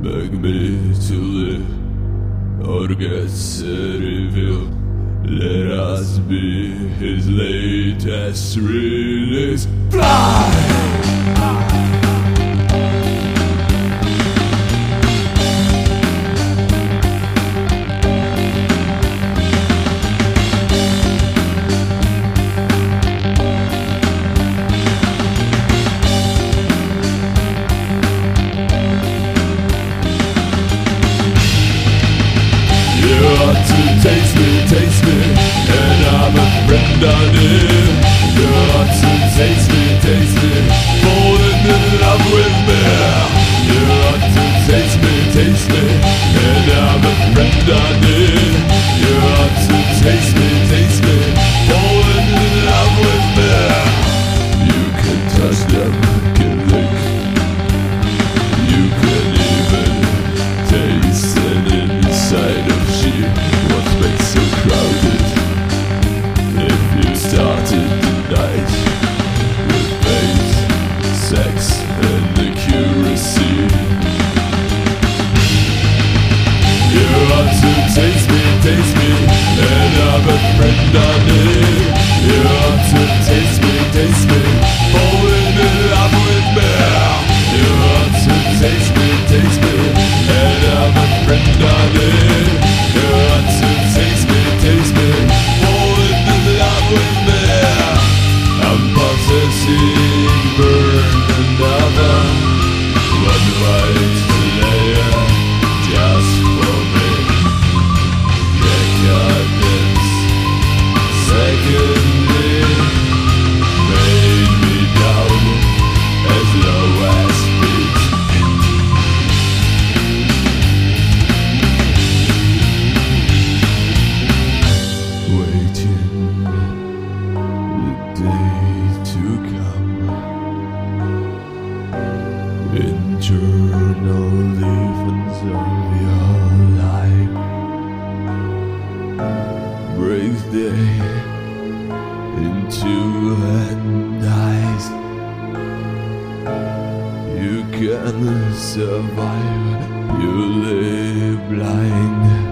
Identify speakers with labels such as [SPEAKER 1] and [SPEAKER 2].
[SPEAKER 1] beg me to live or get set revealed. Let us be his latest release. Fly! You ought to taste me, and I'm a friend on it. You ought to taste me, fall in love with me. You ought to taste me, and I'm a friend on it. You ought to taste me, fall in love with me. You can touch them, can lick. You can even taste it inside of you. What makes so crowded? If you started the night with faith, sex, and accuracy, you ought to taste me, and I'm a friend on it. You ought to taste me, fall in love with me. You ought to taste me, and I'm a friend on it. You ought to taste me, fall in love with me. I'm possessing, burn another one white layer just for me. Decadence, secondly, made me down as low as feet. Waiting the day to come. Internal events of your life. Break day into and eyes. You can survive. You live blind.